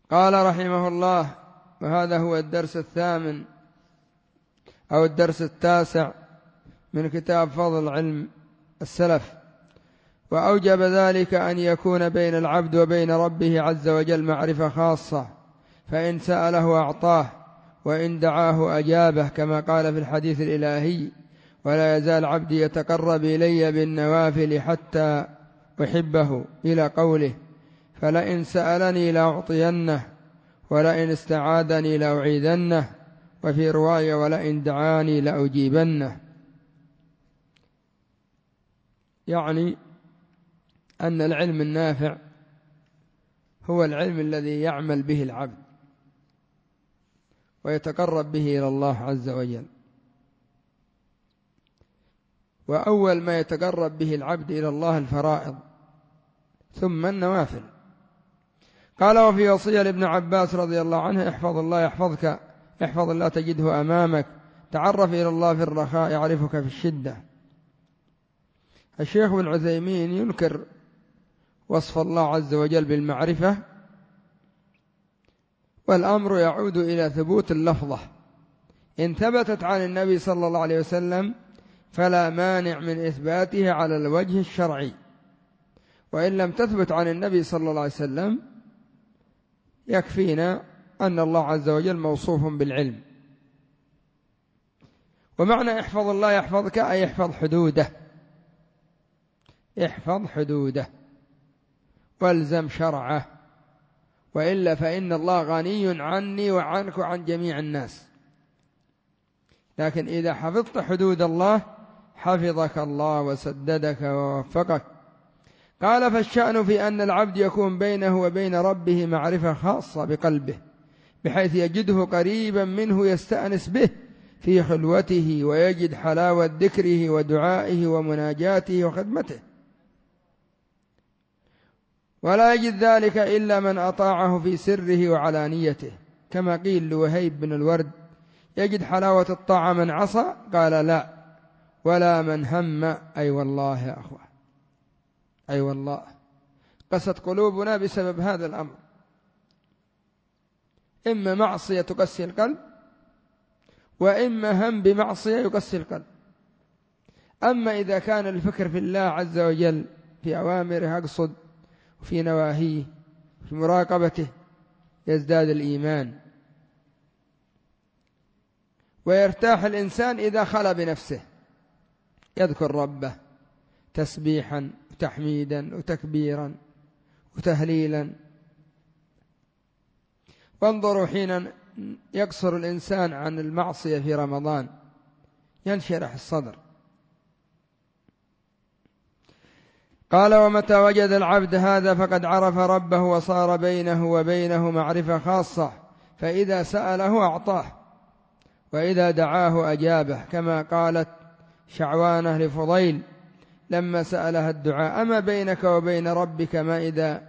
قال رحمه الله: وهذا هو الدرس الثامن أو الدرس التاسع من كتاب فضل علم السلف. وأوجب ذلك أن يكون بين العبد وبين ربه عز وجل معرفة خاصة، فإن سأله أعطاه، وإن دعاه أجابه، كما قال في الحديث الإلهي: ولا يزال عبدي يتقرب إلي بالنوافل حتى أحبه، إلى قوله: فلئن سألني لأعطينه، ولئن استعاذني لأعيذنه، وفي رواية: ولئن دعاني لأجيبنه. يعني أن العلم النافع هو العلم الذي يعمل به العبد ويتقرب به إلى الله عز وجل. وأول ما يتقرب به العبد إلى الله الفرائض، ثم النوافل. قال: وفي وصية لابن عباس رضي الله عنه: احفظ الله يحفظك، احفظ الله تجده أمامك، تعرف إلى الله في الرخاء يعرفك في الشدة. الشيخ ابن عثيمين ينكر وصف الله عز وجل بالمعرفة، والأمر يعود إلى ثبوت اللفظة. إن ثبتت عن النبي صلى الله عليه وسلم فلا مانع من إثباته على الوجه الشرعي، وإن لم تثبت عن النبي صلى الله عليه وسلم يكفينا أن الله عز وجل موصوف بالعلم. ومعنى احفظ الله يحفظك أي احفظ حدوده، احفظ حدوده والزم شرعه، وإلا فإن الله غني عني وعنك وعن جميع الناس. لكن إذا حفظت حدود الله حفظك الله وسددك ووفقك. قال: فالشأن في أن العبد يكون بينه وبين ربه معرفة خاصة بقلبه، بحيث يجده قريبا منه يستأنس به في خلوته، ويجد حلاوة ذكره ودعائه ومناجاته وخدمته، ولا يجد ذلك إلا من أطاعه في سره وعلانيته، كما قيل لوهيب بن الورد: يجد حلاوة الطاعة من عصى؟ قال: لا، ولا من هم. أي والله يا أخوة، أي والله قست قلوبنا بسبب هذا الأمر. إما معصية تقسي القلب، وإما هم بمعصية يقسي القلب. أما إذا كان الفكر في الله عز وجل، في أوامره أقصد، وفي نواهيه، في مراقبته، يزداد الإيمان، ويرتاح الإنسان إذا خلى بنفسه، يذكر ربه تسبيحا وتحميدا وتكبيرا وتهليلا. وانظروا حين يقصر الإنسان عن المعصية في رمضان ينشرح الصدر. قال: ومتى وجد العبد هذا فقد عرف ربه، وصار بينه وبينه معرفة خاصة، فإذا سأله أعطاه، وإذا دعاه أجابه، كما قالت شعوانة لفضيل لما سألها الدعاء: أما بينك وبين ربك ما إذا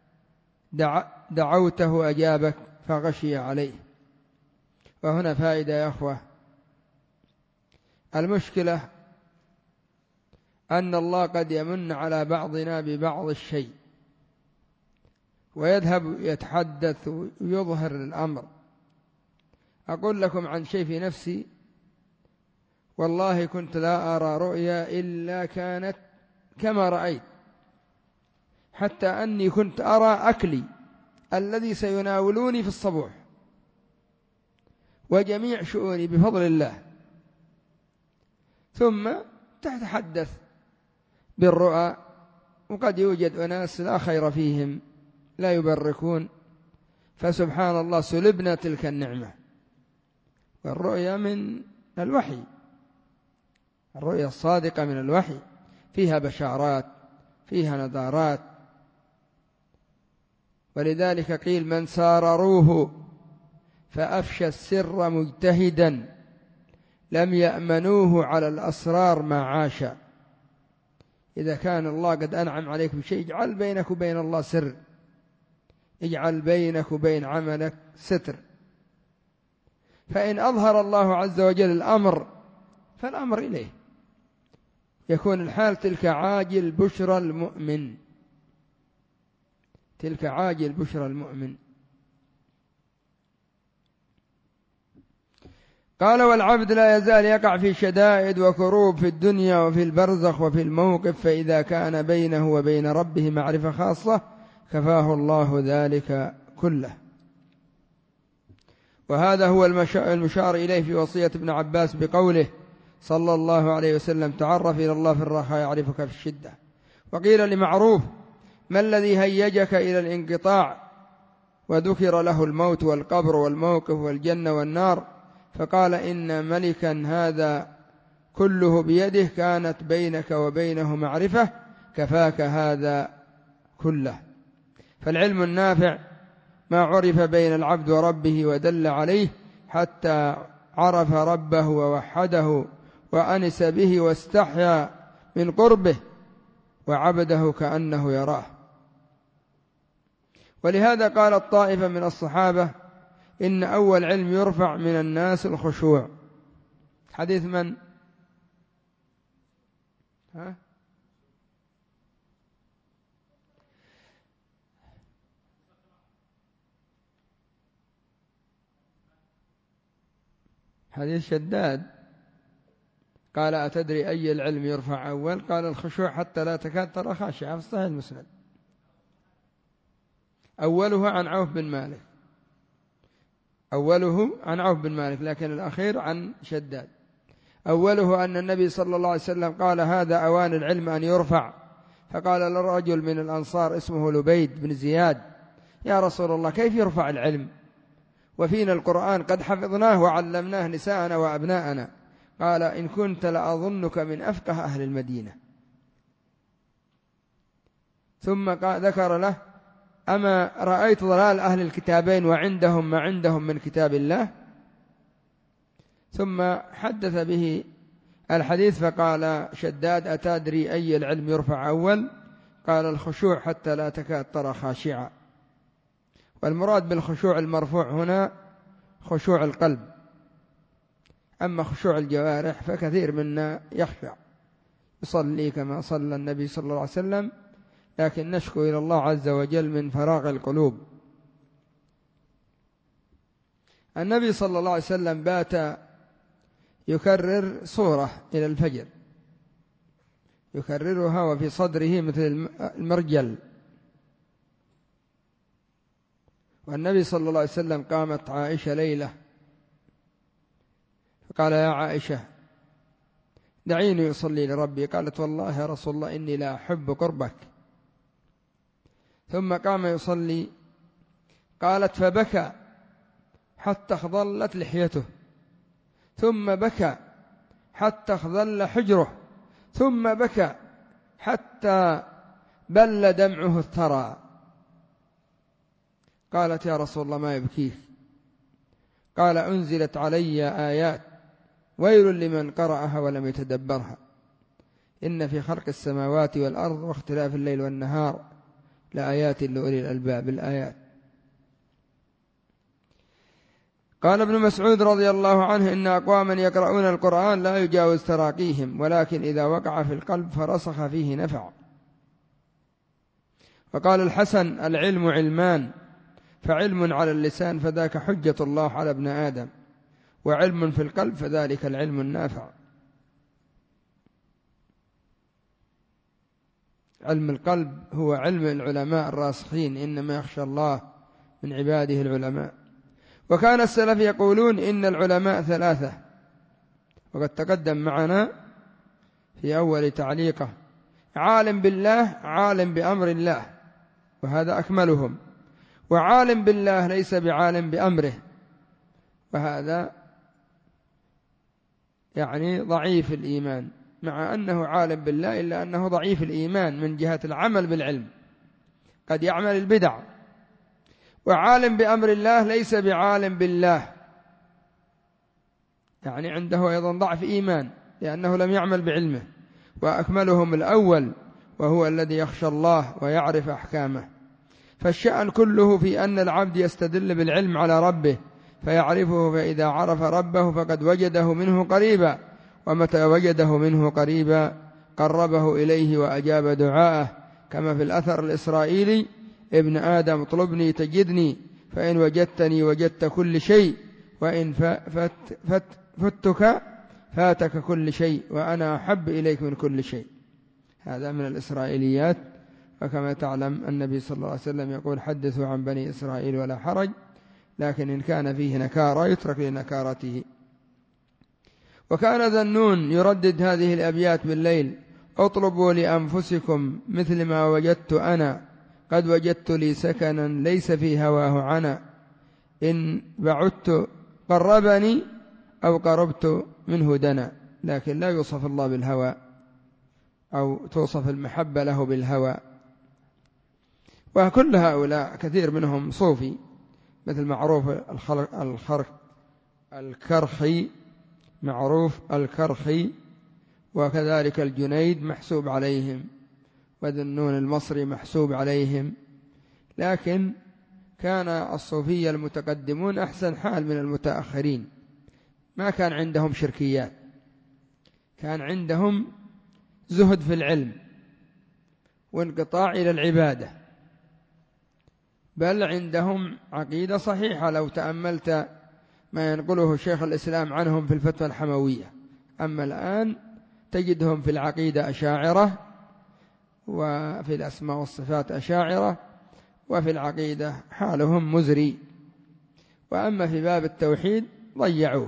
دعوته أجابك، فغشي عليه. وهنا فائدة يا أخوة: المشكلة أن الله قد يمن على بعضنا ببعض الشيء، ويذهب يتحدث ويظهر الأمر. أقول لكم عن شيء في نفسي: والله كنت لا أرى رؤيا إلا كانت كما رأيت، حتى أني كنت أرى أكلي الذي سيناولوني في الصبوح وجميع شؤوني بفضل الله، ثم تتحدث بالرؤى، وقد يوجد أناس لا خير فيهم، لا يبركون، فسبحان الله سلبنا تلك النعمة. والرؤيا من الوحي، الرؤيا الصادقة من الوحي، فيها بشارات، فيها نذارات. ولذلك قيل: من سارروه فأفشى السر مجتهدا لم يأمنوه على الأسرار ما عاش. إذا كان الله قد أنعم عليك بشيء، اجعل بينك وبين الله سر، اجعل بينك وبين عملك ستر. فإن أظهر الله عز وجل الأمر فالأمر إليه، يكون الحال تلك عاجل بشرى المؤمن، تلك عاجل بشرى المؤمن. قال: والعبد لا يزال يقع في شدائد وكروب في الدنيا وفي البرزخ وفي الموقف، فإذا كان بينه وبين ربه معرفة خاصة كفاه الله ذلك كله. وهذا هو المشار إليه في وصية ابن عباس بقوله صلى الله عليه وسلم: تعرف إلى الله في الرخاء يعرفك في الشدة. وقيل لمعروف: ما الذي هيجك إلى الانقطاع؟ وذكر له الموت والقبر والموقف والجنة والنار، فقال: إن ملكا هذا كله بيده كانت بينك وبينه معرفة كفاك هذا كله. فالعلم النافع ما عرف بين العبد وربه ودل عليه حتى عرف ربه ووحده وأنس به واستحيا من قربه وعبده كأنه يراه. ولهذا قال الطائفة من الصحابة: إن أول علم يرفع من الناس الخشوع. حديث من؟ حديث شداد. قال: أتدري أي العلم يرفع أول؟ قال: الخشوع حتى لا تكاد ترى خاشعة، في صحيح المسند. أوله عن عوف بن مالك، أوله عن عوف بن مالك، لكن الأخير عن شداد. أوله أن النبي صلى الله عليه وسلم قال: هذا أوان العلم أن يرفع. فقال للرجل من الأنصار اسمه لبيد بن زياد: يا رسول الله، كيف يرفع العلم وفينا القرآن قد حفظناه وعلمناه نساءنا وأبناءنا؟ قال: إن كنت لأظنك من أفقه أهل المدينة. ثم ذكر له: أما رأيت ضلال أهل الكتابين وعندهم ما عندهم من كتاب الله؟ ثم حدث به الحديث. فقال شداد: أتدري أي العلم يرفع أول؟ قال: الخشوع حتى لا تكاد ترى خاشعا. والمراد بالخشوع المرفوع هنا خشوع القلب، أما خشوع الجوارح فكثير منا يخشع، يصلي كما صلى النبي صلى الله عليه وسلم، لكن نشكو إلى الله عز وجل من فراغ القلوب. النبي صلى الله عليه وسلم بات يكرر صورة إلى الفجر، يكررها وفي صدره مثل المرجل. والنبي صلى الله عليه وسلم قامت عائشة ليلة فقال: يا عائشة، دعيني يصلي لربي. قالت: والله يا رسول الله إني لا أحب قربك. ثم قام يصلي. قالت: فبكى حتى اخضلت لحيته، ثم بكى حتى اخضل حجره، ثم بكى حتى بل دمعه الثرى. قالت: يا رسول الله، ما يبكيك؟ قال: أنزلت علي آيات ويل لمن قرأها ولم يتدبرها، إن في خلق السماوات والأرض واختلاف الليل والنهار لآيات لأولي الألباب. الآيات. قال ابن مسعود رضي الله عنه: إن أقواما يقرؤون القرآن لا يجاوز تراقيهم، ولكن إذا وقع في القلب فرسخ فيه نفع. وقال الحسن: العلم علمان، فعلم على اللسان فذاك حجة الله على ابن آدم، وعلم في القلب فذلك العلم النافع. علم القلب هو علم العلماء الراسخين، إنما يخشى الله من عباده العلماء. وكان السلف يقولون: إن العلماء ثلاثة، وقد تقدم معنا في أول تعليقه: عالم بالله، عالم بأمر الله، وهذا أكملهم، وعالم بالله ليس بعالم بأمره، وهذا يعني ضعيف الإيمان، مع أنه عالم بالله إلا أنه ضعيف الإيمان من جهة العمل بالعلم، قد يعمل البدع. وعالم بأمر الله ليس بعالم بالله، يعني عنده أيضا ضعف إيمان لأنه لم يعمل بعلمه. وأكملهم الأول، وهو الذي يخشى الله ويعرف أحكامه. فالشأن كله في أن العبد يستدل بالعلم على ربه فيعرفه، فإذا عرف ربه فقد وجده منه قريبا، ومتى وجده منه قريبا قربه إليه وأجاب دعاءه، كما في الأثر الإسرائيلي: ابن آدم اطلبني تجدني، فإن وجدتني وجدت كل شيء، وإن فتك فاتك كل شيء وأنا أحب إليك من كل شيء. هذا من الإسرائيليات. وكما تعلم النبي صلى الله عليه وسلم يقول حدثوا عن بني إسرائيل ولا حرج، لكن إن كان فيه نكارة يترك لنكارته. وكان ذنون يردد هذه الأبيات بالليل: اطلبوا لأنفسكم مثل ما وجدت أنا، قد وجدت لي سكنا ليس في هواه عنا، إن بعدت قربني أو قربت منه دنا. لكن لا يوصف الله بالهوى أو توصف المحبة له بالهوى. وكل هؤلاء كثير منهم صوفي، مثل معروف الكرخي، معروف الكرخي، وكذلك الجنيد محسوب عليهم، وذنون المصري محسوب عليهم. لكن كان الصوفية المتقدمون أحسن حال من المتأخرين، ما كان عندهم شركيات، كان عندهم زهد في العلم وانقطاع إلى العبادة، بل عندهم عقيدة صحيحة لو تأملت ما ينقله شيخ الإسلام عنهم في الفتوى الحموية. أما الآن تجدهم في العقيدة أشاعرة، وفي الأسماء والصفات أشاعرة، وفي العقيدة حالهم مزري، وأما في باب التوحيد ضيعوه.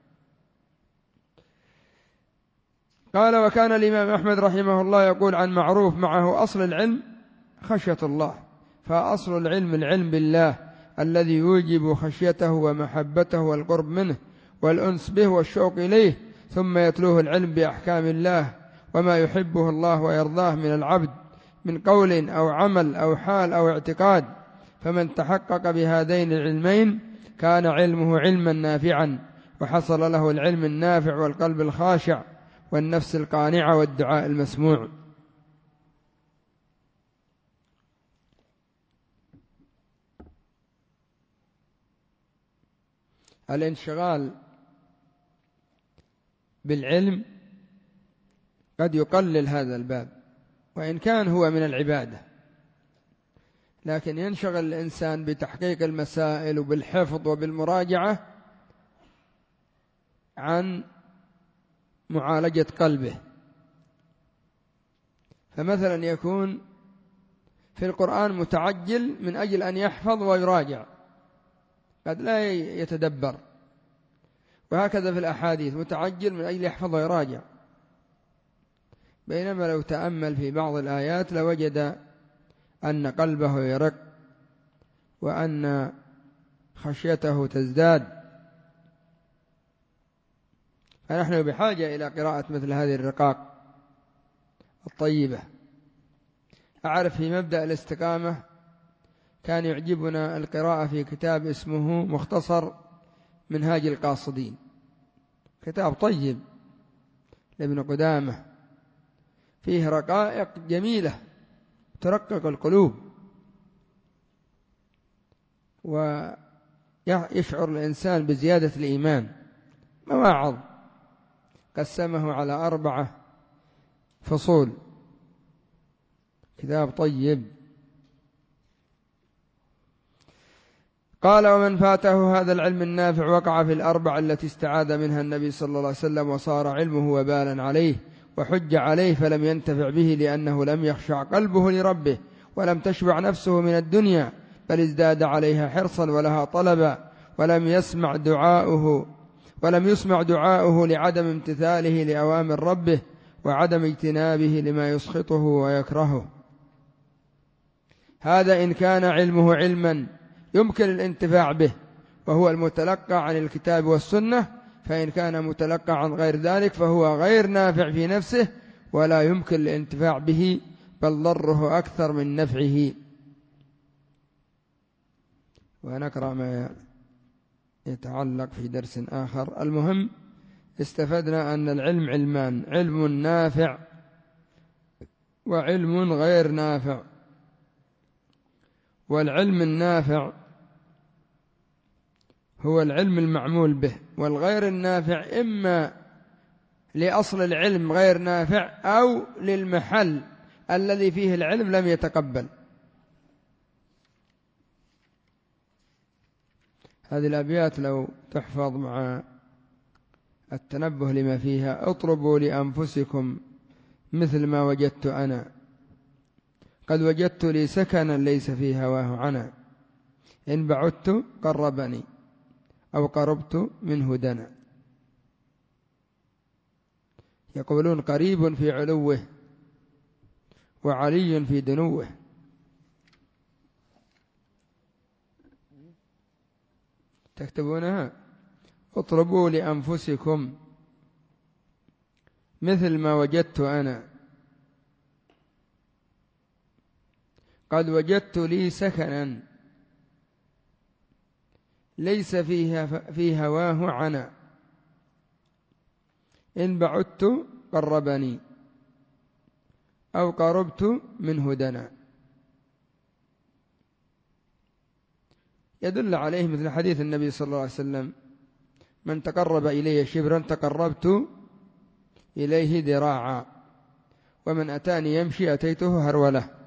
قال: وكان الإمام أحمد رحمه الله يقول عن معروف: معه أصل العلم خشية الله، فأصل العلم العلم بالله الذي يوجب خشيته ومحبته والقرب منه والأنس به والشوق إليه، ثم يتلوه العلم بأحكام الله وما يحبه الله ويرضاه من العبد من قول أو عمل أو حال أو اعتقاد. فمن تحقق بهذين العلمين كان علمه علما نافعا، وحصل له العلم النافع والقلب الخاشع والنفس القانعة والدعاء المسموع. الانشغال بالعلم قد يقلل هذا الباب، وإن كان هو من العبادة، لكن ينشغل الإنسان بتحقيق المسائل وبالحفظ وبالمراجعة عن معالجة قلبه. فمثلا يكون في القرآن متعجل من أجل أن يحفظ ويراجع، قد لا يتدبر، وهكذا في الأحاديث متعجل من أجل يحفظ ويراجع، بينما لو تأمل في بعض الآيات لوجد أن قلبه يرق وأن خشيته تزداد. فنحن بحاجة إلى قراءة مثل هذه الرقاق الطيبة. أعرف في مبدأ الاستقامة كان يعجبنا القراءة في كتاب اسمه مختصر منهاج القاصدين، كتاب طيب لابن قدامة، فيه رقائق جميلة ترقق القلوب، ويشعر الإنسان بزيادة الإيمان. مواعظ قسمه على 4 فصول، كتاب طيب. قال: ومن فاته هذا العلم النافع وقع في ال4 التي استعاذ منها النبي صلى الله عليه وسلم، وصار علمه وبالا عليه وحج عليه، فلم ينتفع به لأنه لم يخشع قلبه لربه، ولم تشبع نفسه من الدنيا، بل ازداد عليها حرصا ولها طلبا، ولم يسمع دعاؤه لعدم امتثاله لأوامر ربه وعدم اجتنابه لما يسخطه ويكرهه. هذا إن كان علمه علما يمكن الانتفاع به وهو المتلقى عن الكتاب والسنة، فإن كان متلقى عن غير ذلك فهو غير نافع في نفسه ولا يمكن الانتفاع به، بل ضره أكثر من نفعه. ونقرأ ما يتعلق في درس آخر. المهم استفدنا أن العلم علمان: علم نافع وعلم غير نافع. والعلم النافع هو العلم المعمول به، والغير النافع إما لأصل العلم غير نافع أو للمحل الذي فيه العلم لم يتقبل. هذه الأبيات لو تحفظ مع التنبه لما فيها: اطلبوا لأنفسكم مثل ما وجدت أنا، قد وجدت لي سكنا ليس في هواه عنا، إن بعدت قربني أو قربت منه دنا. يقولون قريب في علوه وعلي في دنوه. تكتبونها: اطلبوا لأنفسكم مثل ما وجدت أنا، قد وجدت لي سكنا ليس في هواه عنا، إن بعدت قربني أو قربت منه دنا. يدل عليه مثل حديث النبي صلى الله عليه وسلم: من تقرب إلي شبرا تقربت إليه ذراعا، ومن أتاني يمشي أتيته هرولة.